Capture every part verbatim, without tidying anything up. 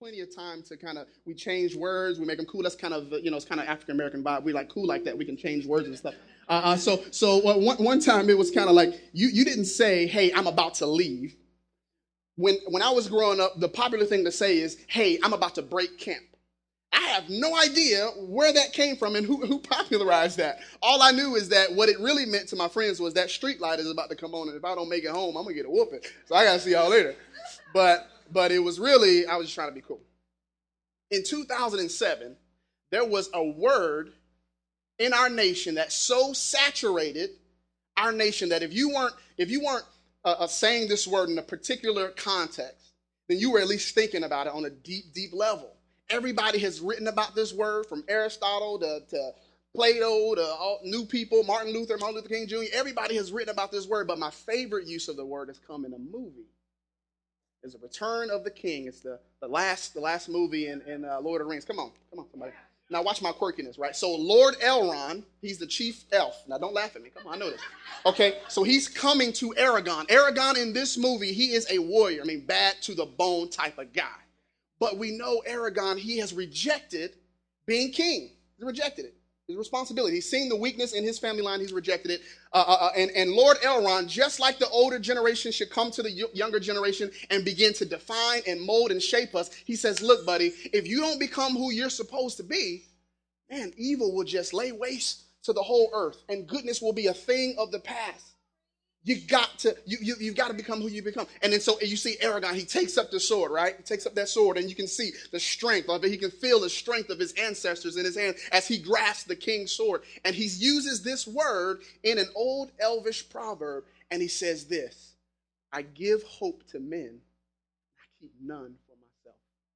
plenty of time to kind of we change words, we make them cool. That's kind of you know it's kind of African American vibe. We like cool like that. We can change words and stuff. Uh, uh, so so uh, one one time it was kind of like you you didn't say, "Hey, I'm about to leave." When when I was growing up, the popular thing to say is, "Hey, I'm about to break camp." I have no idea where that came from and who, who popularized that. All I knew is that what it really meant to my friends was that street light is about to come on, and if I don't make it home, I'm gonna get a whooping. So I gotta see y'all later. But but it was really I was just trying to be cool. In two thousand seven, there was a word in our nation that so saturated our nation that if you weren't if you weren't uh, uh, saying this word in a particular context, then you were at least thinking about it on a deep, deep level. Everybody has written about this word, from Aristotle to, to Plato to all new people, Martin Luther, Martin Luther King Junior Everybody has written about this word, but my favorite use of the word has come in a movie. It's the Return of the King. It's the, the last the last movie in, in uh, Lord of the Rings. Come on, come on, somebody. Now watch my quirkiness, right? So Lord Elrond, he's the chief elf. Now don't laugh at me. Come on, I know this. Okay, so he's coming to Aragorn. Aragorn in this movie, he is a warrior. I mean, bad to the bone type of guy. But we know Aragorn, he has rejected being king. He rejected it. His responsibility. He's seen the weakness in his family line. He's rejected it. Uh, uh, uh, and, and Lord Elrond, just like the older generation should come to the younger generation and begin to define and mold and shape us, he says, look, buddy, if you don't become who you're supposed to be, man, evil will just lay waste to the whole earth, and goodness will be a thing of the past. You got to, you, you, you've got to become who you become. And then so you see Aragorn, he takes up the sword, right? He takes up that sword, and you can see the strength of it. He can feel the strength of his ancestors in his hand as he grasps the king's sword. And he uses this word in an old elvish proverb, and he says this: I give hope to men, I keep none for myself.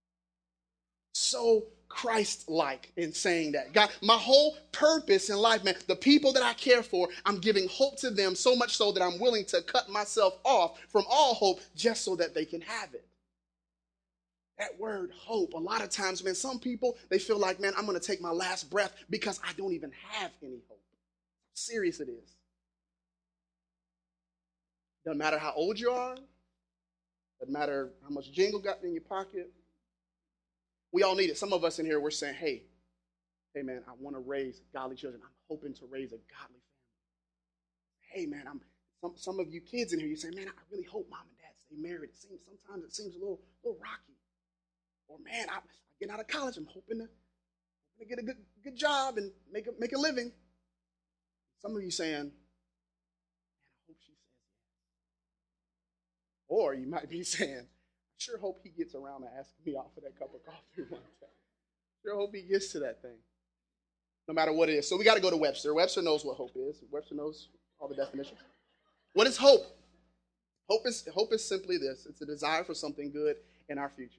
So Christ-like in saying that. God, my whole purpose in life, man, the people that I care for, I'm giving hope to them, so much so that I'm willing to cut myself off from all hope just so that they can have it. That word hope, a lot of times, man, some people, they feel like, man, I'm going to take my last breath because I don't even have any hope. Serious it is. Doesn't matter how old you are. Doesn't matter how much jingle got in your pocket. We all need it. Some of us in here, we're saying, hey, hey, man, I want to raise godly children. I'm hoping to raise a godly family. Hey, man, I'm some, some of you kids in here, you say, man, I really hope mom and dad stay married. It seems sometimes it seems a little, little rocky. Or, man, I, I get out of college, I'm hoping to, hoping to get a good, good job and make a, make a living. Some of you saying, man, I hope she says yes. Or you might be saying, I sure hope he gets around to asking me out for that cup of coffee one day. Sure hope he gets to that thing. No matter what it is. So we got to go to Webster. Webster knows what hope is. Webster knows all the definitions. What is hope? Hope is, hope is simply this. It's a desire for something good in our future.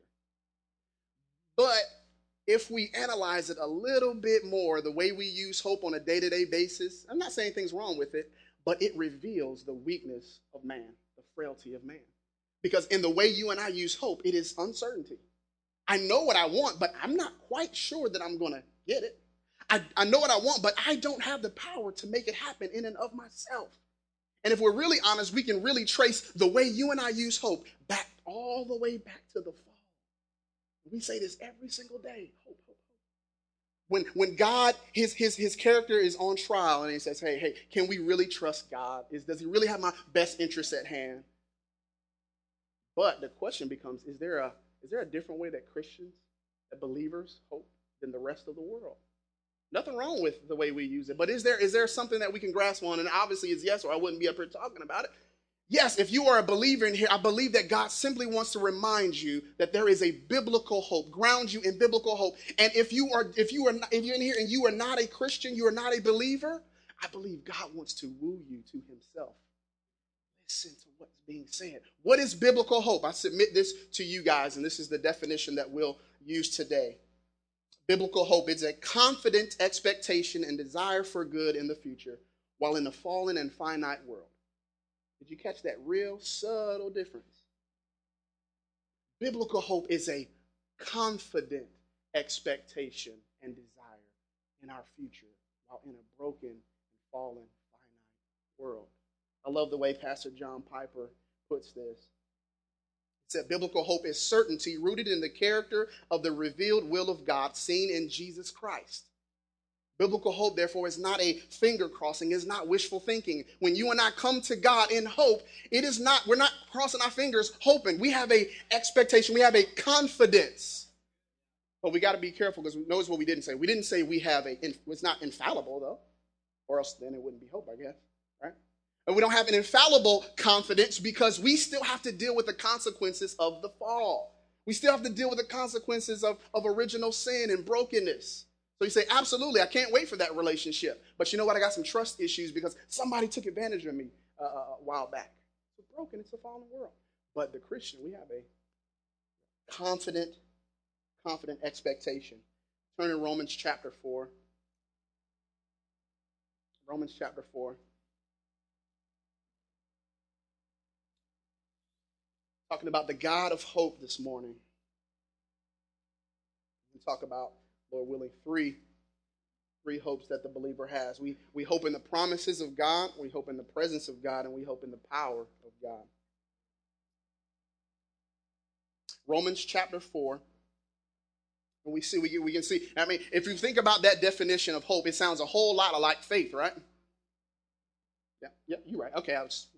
But if we analyze it a little bit more, the way we use hope on a day-to-day basis, I'm not saying things wrong with it, but it reveals the weakness of man, the frailty of man. Because in the way you and I use hope, it is uncertainty. I know what I want, but I'm not quite sure that I'm going to get it. I, I know what I want, but I don't have the power to make it happen in and of myself. And if we're really honest, we can really trace the way you and I use hope back all the way back to the fall. We say this every single day. Hope, hope, hope. When, when God, his, his, his character is on trial and he says, hey, hey, can we really trust God? Is, does he really have my best interests at hand? But the question becomes, is there a is there a different way that Christians, that believers hope than the rest of the world? Nothing wrong with the way we use it, but is there is there something that we can grasp on? And obviously it's yes, or I wouldn't be up here talking about it. Yes, if you are a believer in here, I believe that God simply wants to remind you that there is a biblical hope, ground you in biblical hope. And if you are if you are not, if you're in here and you are not a Christian, you are not a believer, I believe God wants to woo you to himself. Listen to what's being said. What is biblical hope? I submit this to you guys, and this is the definition that we'll use today. Biblical hope is a confident expectation and desire for good in the future while in a fallen and finite world. Did you catch that real subtle difference? Biblical hope is a confident expectation and desire in our future while in a broken and fallen, finite world. I love the way Pastor John Piper puts this. It said biblical hope is certainty rooted in the character of the revealed will of God seen in Jesus Christ. Biblical hope, therefore, is not a finger crossing, is not wishful thinking. When you and I come to God in hope, it is not, we're not crossing our fingers hoping. We have a expectation, we have a confidence. But we got to be careful because notice what we didn't say. We didn't say we have a, it's not infallible though, or else then it wouldn't be hope, I guess, right? And we don't have an infallible confidence because we still have to deal with the consequences of the fall. We still have to deal with the consequences of, of original sin and brokenness. So you say, absolutely, I can't wait for that relationship. But you know what? I got some trust issues because somebody took advantage of me uh, a while back. It's broken. It's a fallen world. But the Christian, we have a confident, confident expectation. Turn to Romans chapter four. Romans chapter four. Talking about the God of hope this morning. We talk about, Lord willing, three, three hopes that the believer has. We, we hope in the promises of God, we hope in the presence of God, and we hope in the power of God. Romans chapter four. And we see, we, we can see, I mean, if you think about that definition of hope, it sounds a whole lot like faith, right? Yeah, yeah, you're right. Okay, I was.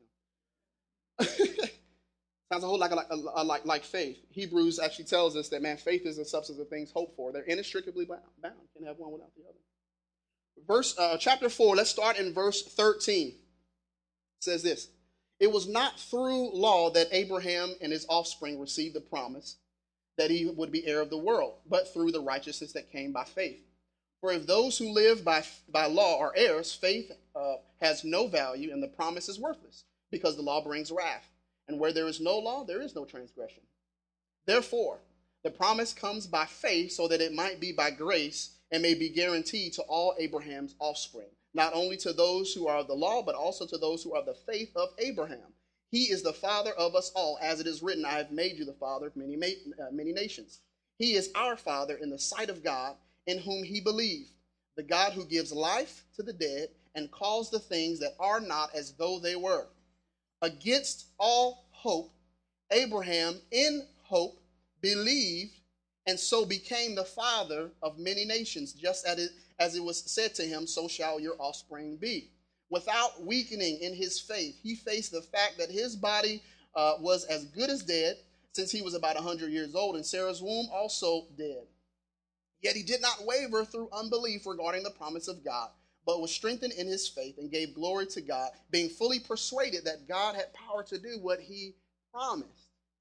Sounds a whole lot like, like, like, like faith. Hebrews actually tells us that, man, faith is the substance of things hoped for. They're inextricably bound. You can have one without the other. Verse, uh, chapter four, let's start in verse thirteen. It says this: it was not through law that Abraham and his offspring received the promise that he would be heir of the world, but through the righteousness that came by faith. For if those who live by, by law are heirs, faith uh, has no value and the promise is worthless, because the law brings wrath. And where there is no law, there is no transgression. Therefore, the promise comes by faith so that it might be by grace and may be guaranteed to all Abraham's offspring, not only to those who are of the law, but also to those who are of the faith of Abraham. He is the father of us all, as it is written, I have made you the father of many, uh, many nations. He is our father in the sight of God, in whom he believed, the God who gives life to the dead and calls the things that are not as though they were. Against all hope, Abraham in hope believed and so became the father of many nations, just as it, as it was said to him, so shall your offspring be. Without weakening in his faith, he faced the fact that his body uh, was as good as dead, since he was about one hundred years old, and Sarah's womb also dead. Yet he did not waver through unbelief regarding the promise of God, but was strengthened in his faith and gave glory to God, being fully persuaded that God had power to do what he promised.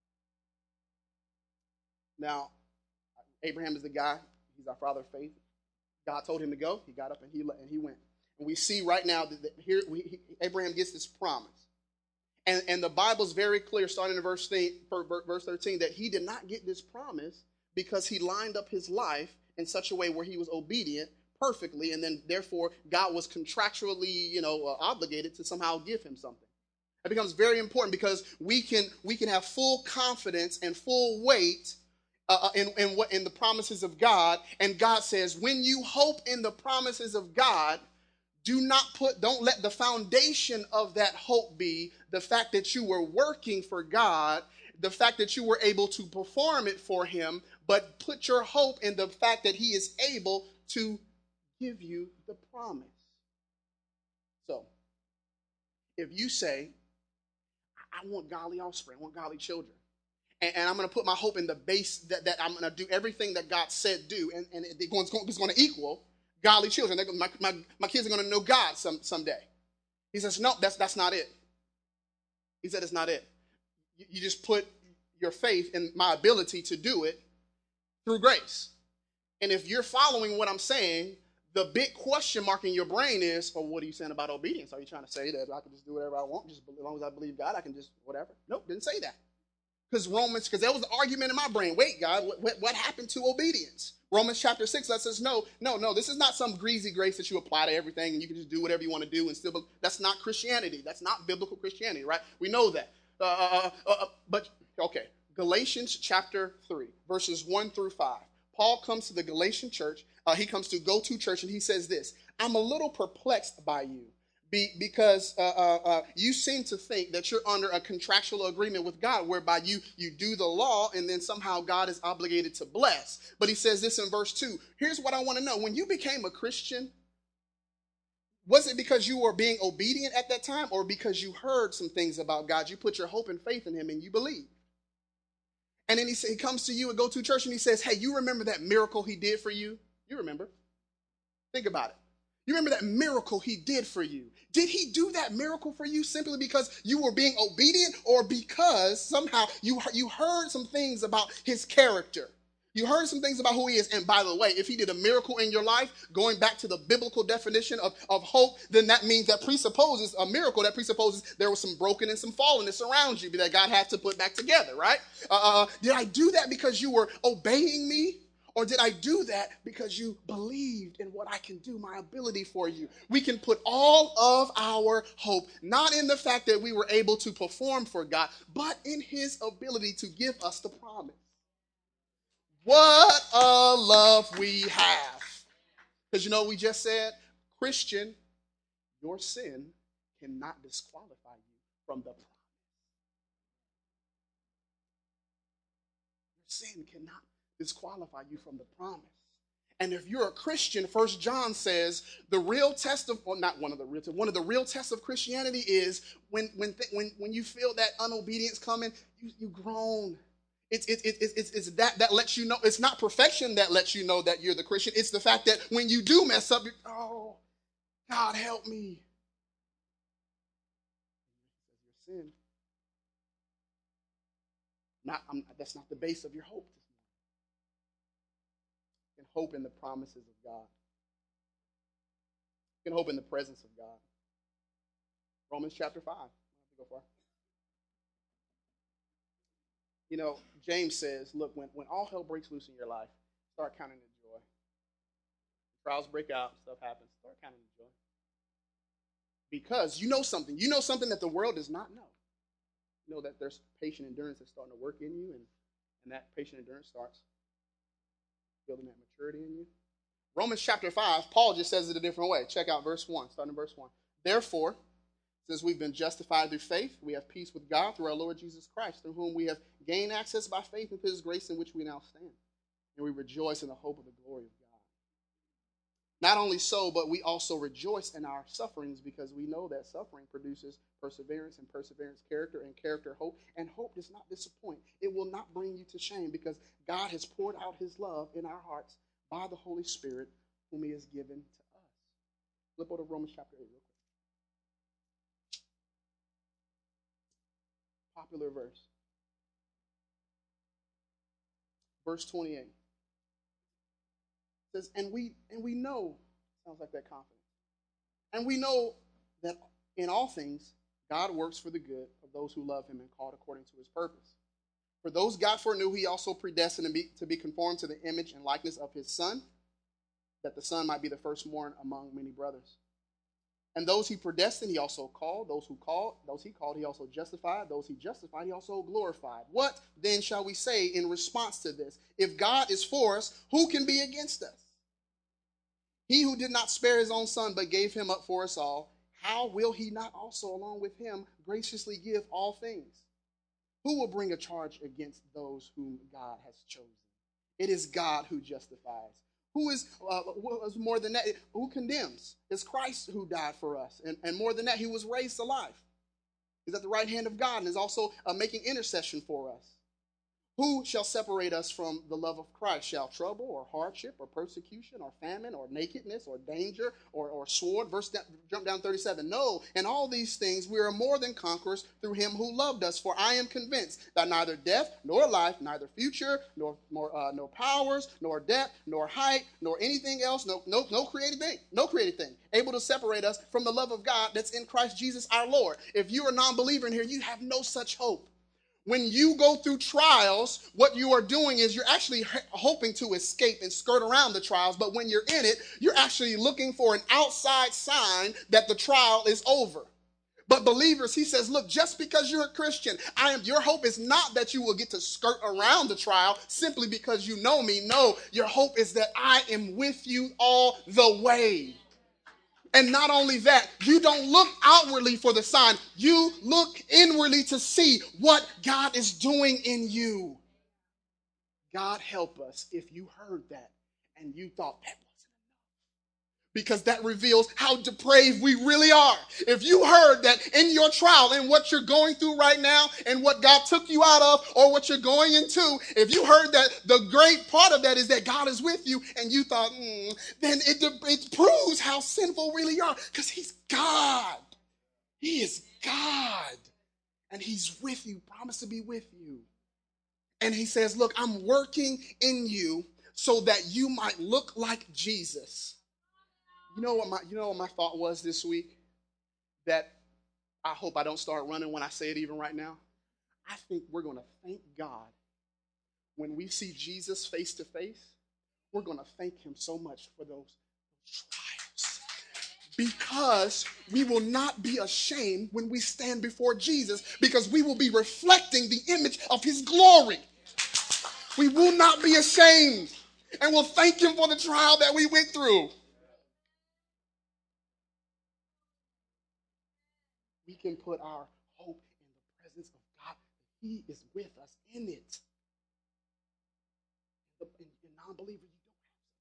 Now, Abraham is the guy. He's our father of faith. God told him to go. He got up and he and he went. And we see right now that here we, he, Abraham gets this promise. And, and the Bible's very clear, starting in verse, verse thirteen, that he did not get this promise because he lined up his life in such a way where he was obedient perfectly, and then therefore God was contractually, you know, uh, obligated to somehow give him something. It becomes very important because we can we can have full confidence and full weight uh, in in what in the promises of God. And God says, when you hope in the promises of God, do not put don't let the foundation of that hope be the fact that you were working for God, the fact that you were able to perform it for him, but put your hope in the fact that he is able to give you the promise. So, if you say, I want godly offspring, I want godly children, and, and I'm going to put my hope in the base that, that I'm going to do everything that God said do, and, and it's going to equal godly children. Gonna, my, my, my kids are going to know God some, someday. He says, no, that's, that's not it. He said, it's not it. You, you just put your faith in my ability to do it through grace. And if you're following what I'm saying, the big question mark in your brain is, well, what are you saying about obedience? Are you trying to say that I can just do whatever I want, just as long as I believe God, I can just whatever? Nope, didn't say that. Because Romans, because there was an argument in my brain. Wait, God, what, what happened to obedience? Romans chapter six lets us know, no, no, this is not some greasy grace that you apply to everything and you can just do whatever you want to do and still. That's not Christianity. That's not biblical Christianity, right? We know that. Uh, uh, uh, uh, but okay, Galatians chapter three, verses one through five. Paul comes to the Galatian church. Uh, he comes to Go To Church, and he says this: I'm a little perplexed by you, Be, because uh, uh, uh, you seem to think that you're under a contractual agreement with God whereby you, you do the law and then somehow God is obligated to bless. But he says this in verse two. Here's what I want to know. When you became a Christian, was it because you were being obedient at that time or because you heard some things about God? You put your hope and faith in him and you believe. And then he, he comes to you and go to church and he says, hey, you remember that miracle he did for you? You remember. Think about it. You remember that miracle he did for you. Did he do that miracle for you simply because you were being obedient or because somehow you, you heard some things about his character? You heard some things about who he is. And by the way, if he did a miracle in your life, going back to the biblical definition of, of hope, then that means that presupposes a miracle. That presupposes there was some broken and some fallenness around you that God had to put back together, right? Uh, did I do that because you were obeying me? Or did I do that because you believed in what I can do, my ability for you? We can put all of our hope, not in the fact that we were able to perform for God, but in his ability to give us the promise. What a love we have. Because you know what we just said? Christian, your sin cannot disqualify you from the promise. Your sin cannot disqualify you from the promise. And if you're a Christian, First John says the real test of, well, not one of the real, one of the real tests of Christianity is when when when when you feel that unobedience coming, you, you groan. It's, it's, it's, it's, it's that that lets you know. It's not perfection that lets you know that you're the Christian. It's the fact that when you do mess up, you're, oh, God help me. Your sin. Not, I'm, that's not the base of your hope. You can hope in the promises of God. You can hope in the presence of God. Romans chapter five. I don't have to go far. You know, James says, look, when, when all hell breaks loose in your life, start counting it joy. Trials break out, stuff happens, start counting it joy. Because you know something. You know something that the world does not know. You know that there's patient endurance that's starting to work in you, and, and that patient endurance starts building that maturity in you. Romans chapter five, Paul just says it a different way. Check out verse one, starting in verse one. Therefore, since we've been justified through faith, we have peace with God through our Lord Jesus Christ, through whom we have gained access by faith into his grace in which we now stand. And we rejoice in the hope of the glory of God. Not only so, but we also rejoice in our sufferings because we know that suffering produces perseverance, and perseverance character, and character hope. And hope does not disappoint. It will not bring you to shame because God has poured out his love in our hearts by the Holy Spirit whom he has given to us. Flip over to Romans chapter eight real quick. Popular verse. Verse twenty-eight. It says, and we and we know, sounds like that confidence. And we know that in all things, God works for the good of those who love him and called according to his purpose. For those God foreknew, he also predestined to be, to be conformed to the image and likeness of his Son, that the Son might be the firstborn among many brothers. And those he predestined, he also called. Those who called, those he called, he also justified. Those he justified, he also glorified. What then shall we say in response to this? If God is for us, who can be against us? He who did not spare his own Son, but gave him up for us all, how will he not also, along with him, graciously give all things? Who will bring a charge against those whom God has chosen? It is God who justifies. Who is, uh, who is more than that? Who condemns? It's Christ who died for us. And, and more than that, he was raised alive. He's at the right hand of God and is also uh, making intercession for us. Who shall separate us from the love of Christ? Shall trouble or hardship or persecution or famine or nakedness or danger or, or sword? Verse down, jump down thirty-seven. No, in all these things we are more than conquerors through him who loved us. For I am convinced that neither death nor life, neither future nor, nor uh, no powers, nor depth, nor height, nor anything else, no, no, no created thing, no created thing, able to separate us from the love of God that's in Christ Jesus our Lord. If you're a non-believer in here, you have no such hope. When you go through trials, what you are doing is you're actually hoping to escape and skirt around the trials. But when you're in it, you're actually looking for an outside sign that the trial is over. But believers, he says, look, just because you're a Christian, I am. Your hope is not that you will get to skirt around the trial simply because you know me. No, your hope is that I am with you all the way. And not only that, you don't look outwardly for the sign. You look inwardly to see what God is doing in you. God help us if you heard that and you thought that wasn't enough. Because that reveals how depraved we really are. If you heard that in your trial and what you're going through right now and what God took you out of or what you're going into, if you heard that the great part of that is that God is with you and you thought, mm, then it, it proves how sinful we really are, because he's God. He is God. And he's with you, promised to be with you. And he says, look, I'm working in you so that you might look like Jesus. You know what my you know what my thought was this week? That I hope I don't start running when I say it even right now. I think we're going to thank God when we see Jesus face to face. We're going to thank him so much for those trials. Because we will not be ashamed when we stand before Jesus, because we will be reflecting the image of his glory. We will not be ashamed, and we'll thank him for the trial that we went through. We can put our hope in the presence of God. He is with us in it. In, in non-believer, you don't have such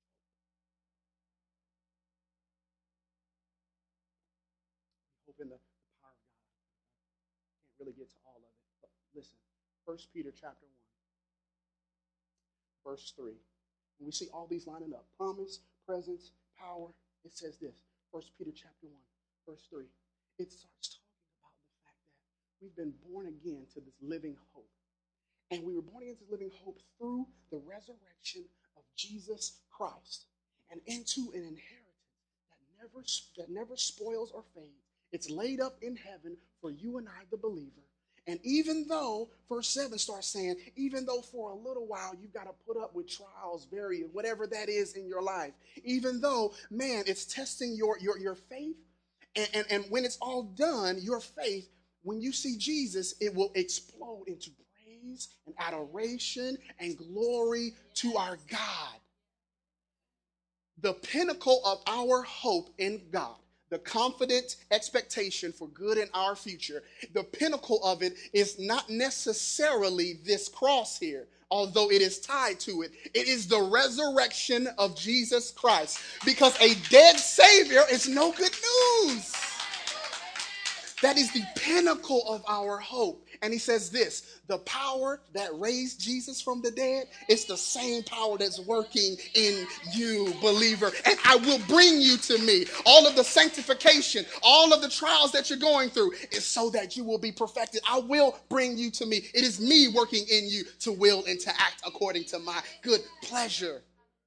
hope. Hope in the, the power of God. I can't really get to all of it, but listen. First Peter chapter one, verse three. When we see all these lining up, promise, presence, power, it says this. First Peter chapter one, verse three. It starts talking about the fact that we've been born again to this living hope. And we were born into this living hope through the resurrection of Jesus Christ and into an inheritance that never, that never spoils or fades. It's laid up in heaven for you and I, the believer. And even though, verse seven starts saying, even though for a little while you've got to put up with trials, various, whatever that is in your life, even though, man, it's testing your, your, your faith, and, and, and when it's all done, your faith, when you see Jesus, it will explode into praise and adoration and glory to our God. The pinnacle of our hope in God, the confident expectation for good in our future, the pinnacle of it is not necessarily this cross here, although it is tied to it. It is the resurrection of Jesus Christ, because a dead Savior is no good news. That is the pinnacle of our hope. And he says this, the power that raised Jesus from the dead, it's the same power that's working in you, believer. And I will bring you to me. All of the sanctification, all of the trials that you're going through is so that you will be perfected. I will bring you to me. It is me working in you to will and to act according to my good pleasure.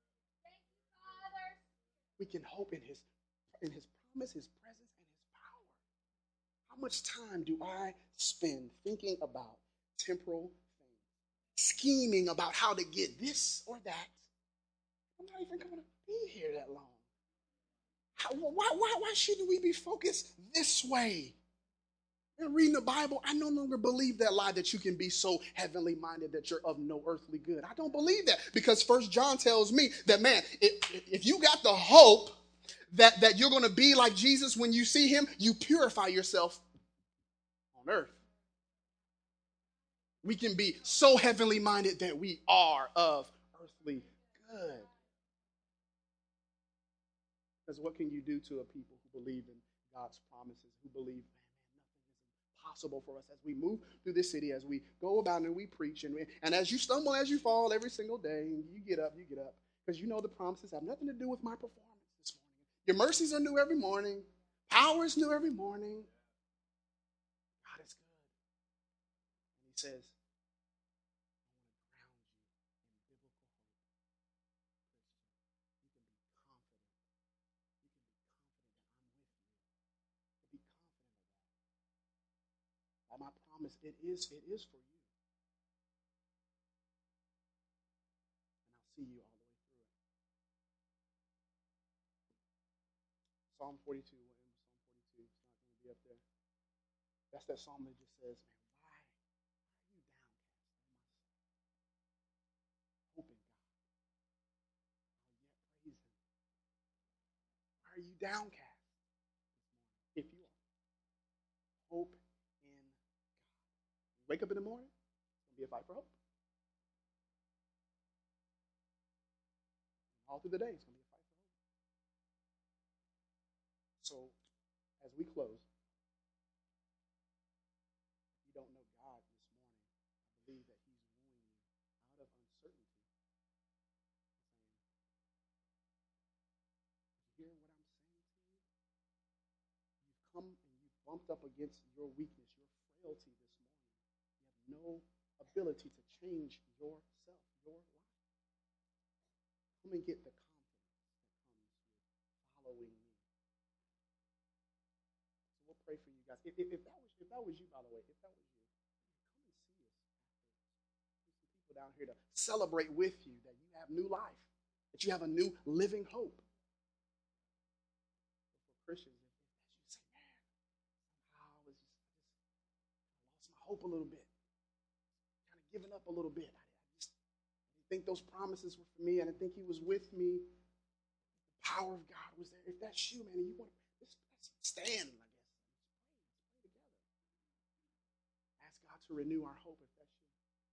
We can hope in his, in his promise, his presence. How much time do I spend thinking about temporal things, scheming about how to get this or that? I'm not even going to be here that long. How, why, why, why shouldn't we be focused this way? And reading the Bible, I no longer believe that lie that you can be so heavenly minded that you're of no earthly good. I don't believe that, because First John tells me that, man, if, if you got the hope that, that you're going to be like Jesus when you see him, you purify yourself on earth. We can be so heavenly minded that we are of earthly good. Because what can you do to a people who believe in God's promises, who believe, man, man, nothing is impossible for us as we move through this city, as we go about and we preach, and, we, and as you stumble, as you fall every single day, and you get up, you get up, because you know the promises have nothing to do with my performance this morning. Your mercies are new every morning. Power is new every morning. God is good. And he says, my promise, it is, it is for you. And I'll see you all the way through it. Psalm forty-two, we're in Psalm forty-two. It's not going to be up there. That's that psalm that just says, man, why, why are you downcast, O my soul? Hope in God. I'll yet praise him. Why are you downcast? Wake up in the morning, it's going to be a fight for hope. All through the day, it's going to be a fight for hope. So, as we close, if you don't know God this morning, I believe that He's wooing you out of uncertainty. Saying, did you hear what I'm saying to you? You've come and you've bumped up against your weakness, your frailty this morning. You have no ability to change yourself, your life. Come and get the confidence that comes with following me. So we'll pray for you guys. If, if, if that was if that was you, by the way, if that was you, come and see us afterwards. There's some people down here to celebrate with you that you have new life, that you have a new living hope. But for Christians, if, if that's you, say, man, somehow I was just, I just I lost my hope a little bit, kind of giving up a little bit. I, I just I didn't think those promises were for me. I didn't think He was with me. The power of God was there. If that's you, man, and you want to let's, let's stand, I guess. Let's pray. Let's pray together. Ask God to renew our hope if that's you.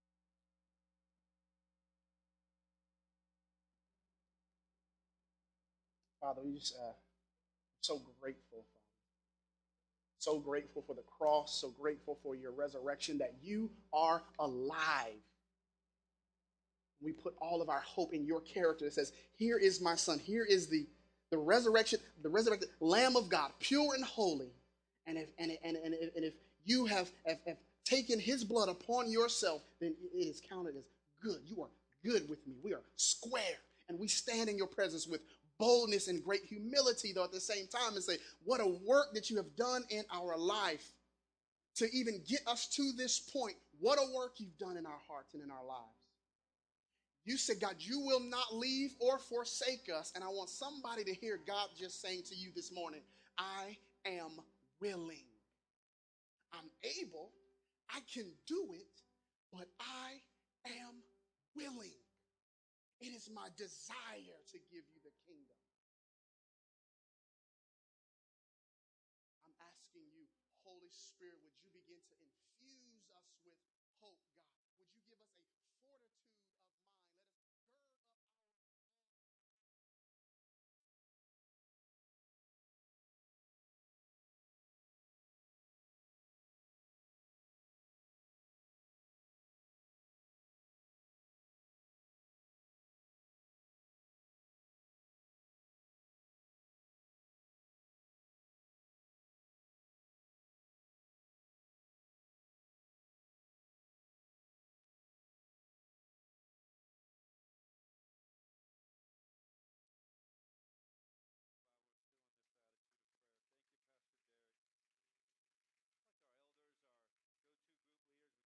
Father, we just uh, so grateful, Father. So grateful for the cross, so grateful for your resurrection, that you are alive. We put all of our hope in your character that says, here is my son, here is the, the resurrection, the resurrected Lamb of God, pure and holy. And if and, and, and, and if you have, have, have taken his blood upon yourself, then it is counted as good. You are good with me. We are square. And we stand in your presence with boldness and great humility, though, at the same time, and say, what a work that you have done in our life to even get us to this point. What a work you've done in our hearts and in our lives. You said, God, you will not leave or forsake us. And I want somebody to hear God just saying to you this morning, I am willing. I'm able. I can do it, but I am willing. It is my desire to give you the kingdom.